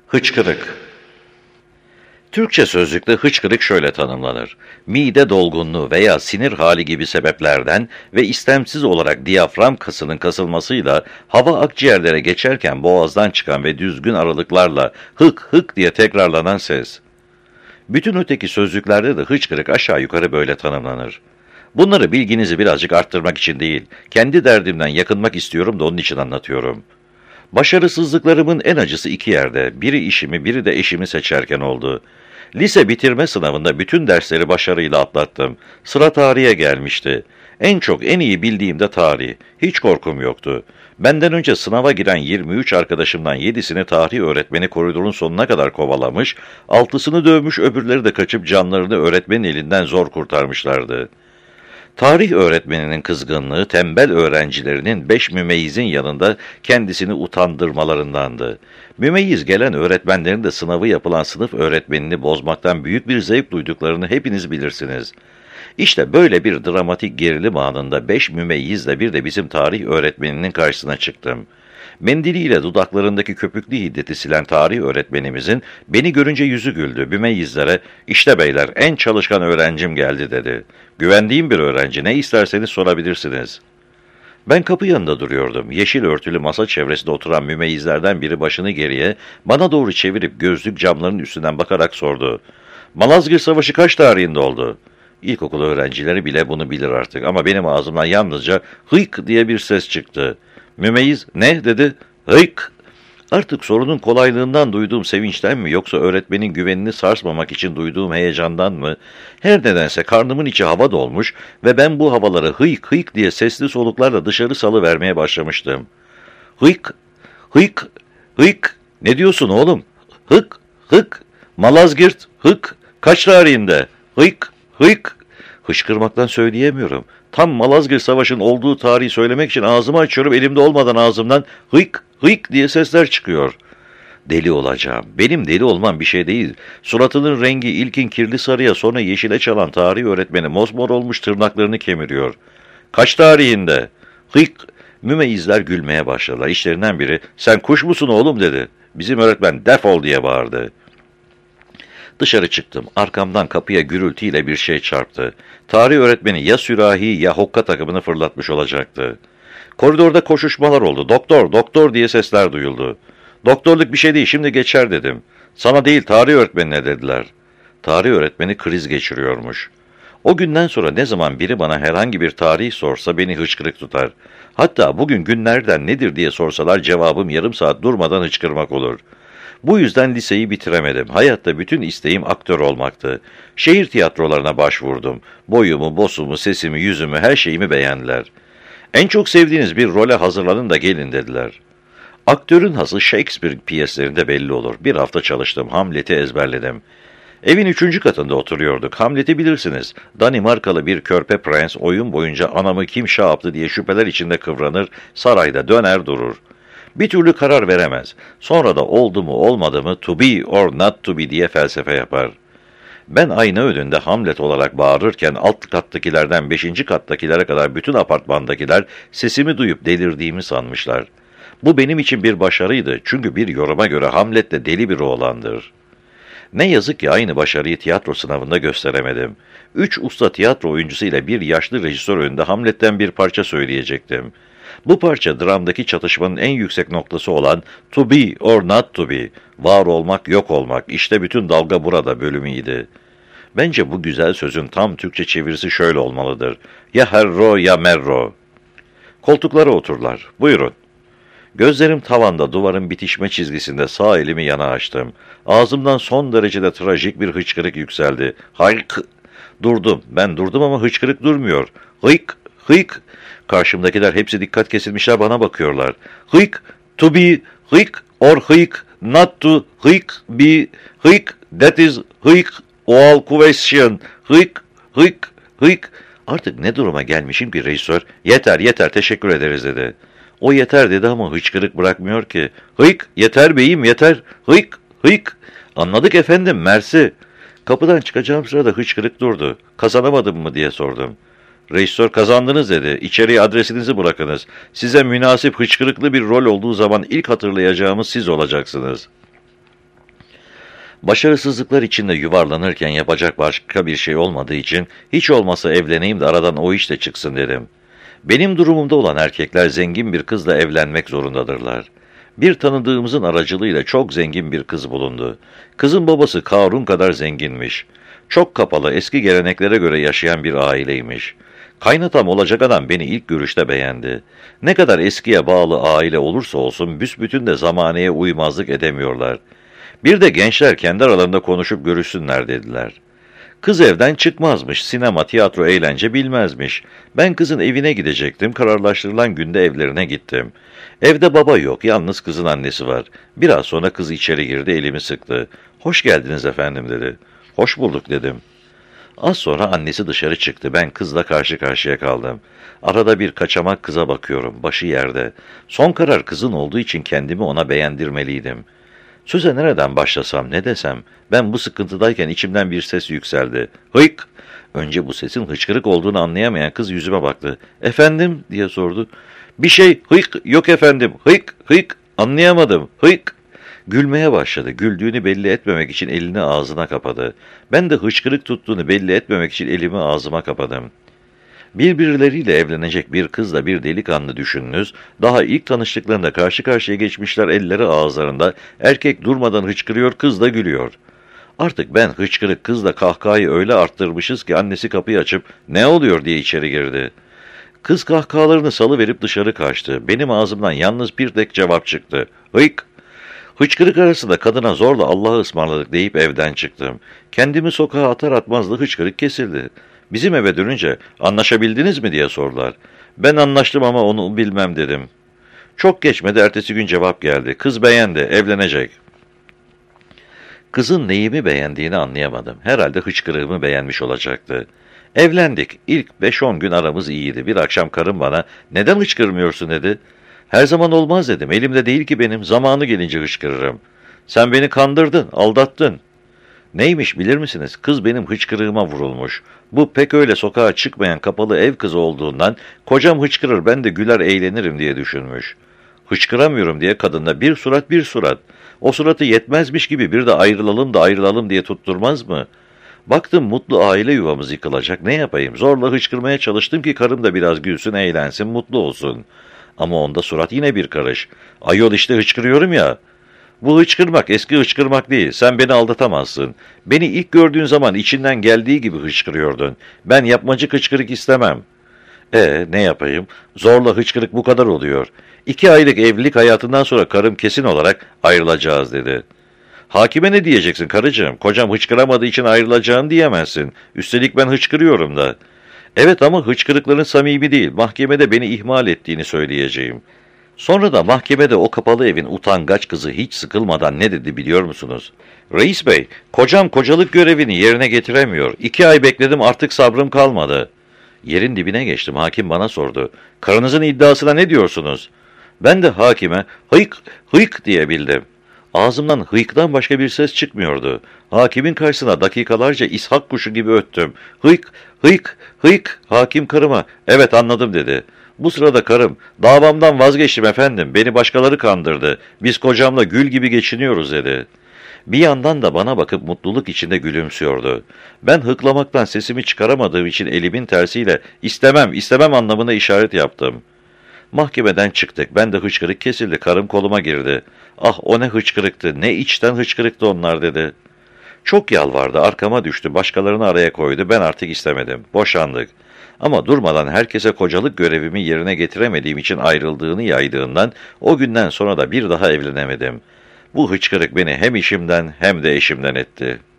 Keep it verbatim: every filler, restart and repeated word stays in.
Hıçkırık. Türkçe sözlükte hıçkırık şöyle tanımlanır: mide dolgunluğu veya sinir hali gibi sebeplerden ve istemsiz olarak diyafram kasının kasılmasıyla hava akciğerlere geçerken boğazdan çıkan ve düzgün aralıklarla hık hık diye tekrarlanan ses. Bütün öteki sözlüklerde de hıçkırık aşağı yukarı böyle tanımlanır. Bunları bilginizi birazcık arttırmak için değil, kendi derdimden yakınmak istiyorum da onun için anlatıyorum. Başarısızlıklarımın en acısı iki yerde, biri işimi, biri de eşimi seçerken oldu. Lise bitirme sınavında bütün dersleri başarıyla atlattım. Sıra tarihe gelmişti. En çok, en iyi bildiğim de tarih. Hiç korkum yoktu. Benden önce sınava giren yirmi üç arkadaşımdan yedisini tarih öğretmeni koridorun sonuna kadar kovalamış, altısını dövmüş, öbürleri de kaçıp canlarını öğretmenin elinden zor kurtarmışlardı. Tarih öğretmeninin kızgınlığı, tembel öğrencilerinin beş mümeyizin yanında kendisini utandırmalarındandı. Mümeyyiz gelen öğretmenlerin de sınavı yapılan sınıf öğretmenini bozmaktan büyük bir zevk duyduklarını hepiniz bilirsiniz. İşte böyle bir dramatik gerilim anında beş mümeyyizle bir de bizim tarih öğretmeninin karşısına çıktım. Mendiliyle dudaklarındaki köpüklü hiddeti silen tarih öğretmenimizin beni görünce yüzü güldü. Mümeyyizlere, "İşte beyler, en çalışkan öğrencim geldi," dedi. "Güvendiğim bir öğrenci, ne isterseniz sorabilirsiniz." Ben kapı yanında duruyordum. Yeşil örtülü masa çevresinde oturan mümeyyizlerden biri başını geriye, bana doğru çevirip gözlük camlarının üstünden bakarak sordu. "Malazgirt Savaşı kaç tarihinde oldu?" İlkokul öğrencileri bile bunu bilir artık ama benim ağzımdan yalnızca "hıyk" diye bir ses çıktı. Mümeyyiz, "Ne?" dedi. "Hıyk." Artık sorunun kolaylığından duyduğum sevinçten mi, yoksa öğretmenin güvenini sarsmamak için duyduğum heyecandan mı? Her nedense karnımın içi hava dolmuş ve ben bu havaları hıyk hıyk diye sesli soluklarla dışarı salıvermeye başlamıştım. "Hıyk, hıyk, hıyk. Ne diyorsun oğlum? Hık, hık. Malazgirt, hık. Kaç tarihinde? Hıyk, hıyk." Hışkırmaktan söyleyemiyorum. Tam Malazgirt Savaşı'nın olduğu tarihi söylemek için ağzımı açıyorum, elimde olmadan ağzımdan hıyk, hıyk diye sesler çıkıyor. Deli olacağım. Benim deli olmam bir şey değil. Suratının rengi ilkin kirli sarıya, sonra yeşile çalan tarih öğretmeni mosmor olmuş, tırnaklarını kemiriyor. "Kaç tarihinde?" "Hıyk." Mümeyyizler gülmeye başladılar. İşlerinden biri, "Sen kuş musun oğlum?" dedi. Bizim öğretmen "Defol!" diye bağırdı. Dışarı çıktım. Arkamdan kapıya gürültüyle bir şey çarptı. Tarih öğretmeni ya sürahi ya hokka takımını fırlatmış olacaktı. Koridorda koşuşmalar oldu. "Doktor, doktor!" diye sesler duyuldu. "Doktorluk bir şey değil, şimdi geçer," dedim. "Sana değil, tarih öğretmenine," dediler. Tarih öğretmeni kriz geçiriyormuş. O günden sonra ne zaman biri bana herhangi bir tarih sorsa beni hıçkırık tutar. Hatta bugün günlerden nedir diye sorsalar cevabım yarım saat durmadan hıçkırmak olur. Bu yüzden liseyi bitiremedim. Hayatta bütün isteğim aktör olmaktı. Şehir tiyatrolarına başvurdum. Boyumu, bosumu, sesimi, yüzümü, her şeyimi beğendiler. "En çok sevdiğiniz bir role hazırlanın da gelin," dediler. Aktörün hası Shakespeare piyeslerinde belli olur. Bir hafta çalıştım. Hamlet'i ezberledim. Evin üçüncü katında oturuyorduk. Hamlet'i bilirsiniz. Danimarkalı bir körpe prens oyun boyunca "Anamı kim şey yaptı?" diye şüpheler içinde kıvranır, sarayda döner durur. Bir türlü karar veremez. Sonra da oldu mu olmadı mı, "to be or not to be" diye felsefe yapar. Ben ayna önünde Hamlet olarak bağırırken alt kattakilerden beşinci kattakilere kadar bütün apartmandakiler sesimi duyup delirdiğimi sanmışlar. Bu benim için bir başarıydı, çünkü bir yoruma göre Hamlet de deli bir oğlandır. Ne yazık ki aynı başarıyı tiyatro sınavında gösteremedim. Üç usta tiyatro oyuncusu ile bir yaşlı rejisör önünde Hamlet'ten bir parça söyleyecektim. Bu parça dramdaki çatışmanın en yüksek noktası olan "to be or not to be", var olmak, yok olmak, işte bütün dalga burada bölümüydü. Bence bu güzel sözün tam Türkçe çevirisi şöyle olmalıdır: ya herro ya merro. Koltuklara oturdular. "Buyurun." Gözlerim tavanda, duvarın bitişme çizgisinde, sağ elimi yana açtım. Ağzımdan son derecede trajik bir hıçkırık yükseldi. "Hayk!" Durdum. Ben durdum ama hıçkırık durmuyor. "Hıyk! Hıyk!" Karşımdakiler hepsi dikkat kesilmişler, bana bakıyorlar. "Hıyk! To be, hıyk or hıyk, not to, hıyk be, hıyk, that is hıyk, all question, hıyk, hıyk, hıyk." Artık ne duruma gelmişim ki rejisör, "Yeter, yeter, teşekkür ederiz," dedi. O yeter dedi ama hıçkırık bırakmıyor ki. "Hıyk, yeter beyim, yeter, hıyk, hıyk." "Anladık efendim, mersi." Kapıdan çıkacağım sırada hıçkırık durdu. "Kazanamadım mı?" diye sordum. Rejisör, "Kazandınız," dedi. "İçeriye adresinizi bırakınız. Size münasip hıçkırıklı bir rol olduğu zaman ilk hatırlayacağımız siz olacaksınız." Başarısızlıklar içinde yuvarlanırken yapacak başka bir şey olmadığı için hiç olmasa evleneyim de aradan o iş de çıksın dedim. Benim durumumda olan erkekler zengin bir kızla evlenmek zorundadırlar. Bir tanıdığımızın aracılığıyla çok zengin bir kız bulundu. Kızın babası Karun kadar zenginmiş. Çok kapalı, eski geleneklere göre yaşayan bir aileymiş. Kaynatam olacak adam beni ilk görüşte beğendi. Ne kadar eskiye bağlı aile olursa olsun büsbütün de zamaneye uymazlık edemiyorlar. Bir de gençler kendi aralarında konuşup görüşsünler dediler. Kız evden çıkmazmış, sinema, tiyatro, eğlence bilmezmiş. Ben kızın evine gidecektim, kararlaştırılan günde evlerine gittim. Evde baba yok, yalnız kızın annesi var. Biraz sonra kız içeri girdi, elimi sıktı. "Hoş geldiniz efendim," dedi. "Hoş bulduk," dedim. Az sonra annesi dışarı çıktı, ben kızla karşı karşıya kaldım. Arada bir kaçamak kıza bakıyorum, başı yerde. Son karar kızın olduğu için kendimi ona beğendirmeliydim. Söze nereden başlasam, ne desem, ben bu sıkıntıdayken içimden bir ses yükseldi. "Hıyk!" Önce bu sesin hıçkırık olduğunu anlayamayan kız yüzüme baktı. "Efendim?" diye sordu. "Bir şey, hıyk, yok efendim, hıyk, hıyk, anlayamadım, hıyk." Gülmeye başladı. Güldüğünü belli etmemek için elini ağzına kapadı. Ben de hıçkırık tuttuğunu belli etmemek için elimi ağzıma kapadım. Birbirleriyle evlenecek bir kızla bir delikanlı düşününüz, daha ilk tanıştıklarında karşı karşıya geçmişler, elleri ağızlarında, erkek durmadan hıçkırıyor, kız da gülüyor. Artık ben hıçkırık kızla kahkahayı öyle arttırmışız ki annesi kapıyı açıp "Ne oluyor?" diye içeri girdi. Kız kahkahalarını salıverip dışarı kaçtı. Benim ağzımdan yalnız bir tek cevap çıktı. "Hıyk!" Hıçkırık arasında kadına zorla Allah'a ısmarladık deyip evden çıktım. Kendimi sokağa atar atmaz da hıçkırık kesildi. Bizim eve dönünce "Anlaşabildiniz mi?" diye sordular. Ben "Anlaştım ama onu bilmem," dedim. Çok geçmedi, ertesi gün cevap geldi. Kız beğendi, evlenecek. Kızın neyimi beğendiğini anlayamadım. Herhalde hıçkırığımı beğenmiş olacaktı. Evlendik. İlk beş on gün aramız iyiydi. Bir akşam karım bana "Neden hıçkırmıyorsun?" dedi. "Her zaman olmaz," dedim. "Elimde değil ki benim. Zamanı gelince hıçkırırım." "Sen beni kandırdın, aldattın." Neymiş bilir misiniz? Kız benim hıçkırığıma vurulmuş. Bu pek öyle sokağa çıkmayan kapalı ev kızı olduğundan kocam hıçkırır, ben de güler eğlenirim diye düşünmüş. Hıçkıramıyorum diye kadında bir surat bir surat. O suratı yetmezmiş gibi bir de ayrılalım da ayrılalım diye tutturmaz mı? Baktım mutlu aile yuvamız yıkılacak, ne yapayım? Zorla hıçkırmaya çalıştım ki karım da biraz gülsün, eğlensin, mutlu olsun. Ama onda surat yine bir karış. "Ayol işte hıçkırıyorum ya." "Bu hıçkırmak eski hıçkırmak değil. Sen beni aldatamazsın. Beni ilk gördüğün zaman içinden geldiği gibi hıçkırıyordun. Ben yapmacık hıçkırık istemem." "E ne yapayım? Zorla hıçkırık bu kadar oluyor. İki aylık evlilik hayatından sonra karım kesin olarak ayrılacağız," dedi. "Hakime ne diyeceksin karıcığım? Kocam hıçkıramadığı için ayrılacağını diyemezsin. Üstelik ben hıçkırıyorum da." "Evet ama hıçkırıkların samimi değil. Mahkemede beni ihmal ettiğini söyleyeceğim." Sonra da mahkemede o kapalı evin utangaç kızı hiç sıkılmadan ne dedi biliyor musunuz? "Reis bey, kocam kocalık görevini yerine getiremiyor. İki ay bekledim, artık sabrım kalmadı." Yerin dibine geçtim. Hakim bana sordu. "Karınızın iddiasına ne diyorsunuz?" Ben de hakime "Hıyk, hıyk," diyebildim. Ağzımdan hıyıktan başka bir ses çıkmıyordu. Hakimin karşısına dakikalarca ishak kuşu gibi öttüm. "Hıyk, hıyk, hıyk." Hakim karıma "Evet anladım," dedi. Bu sırada karım "Davamdan vazgeçtim efendim, beni başkaları kandırdı. Biz kocamla gül gibi geçiniyoruz," dedi. Bir yandan da bana bakıp mutluluk içinde gülümsüyordu. Ben hıklamaktan sesimi çıkaramadığım için elimin tersiyle "İstemem, istemem," anlamına işaret yaptım. Mahkemeden çıktık. Ben de hıçkırık kesildi. Karım koluma girdi. "Ah o ne hıçkırıktı, ne içten hıçkırıktı onlar," dedi. Çok yalvardı, arkama düştü, başkalarını araya koydu. Ben artık istemedim. Boşandık. Ama durmadan herkese kocalık görevimi yerine getiremediğim için ayrıldığını yaydığından o günden sonra da bir daha evlenemedim. Bu hıçkırık beni hem işimden hem de eşimden etti.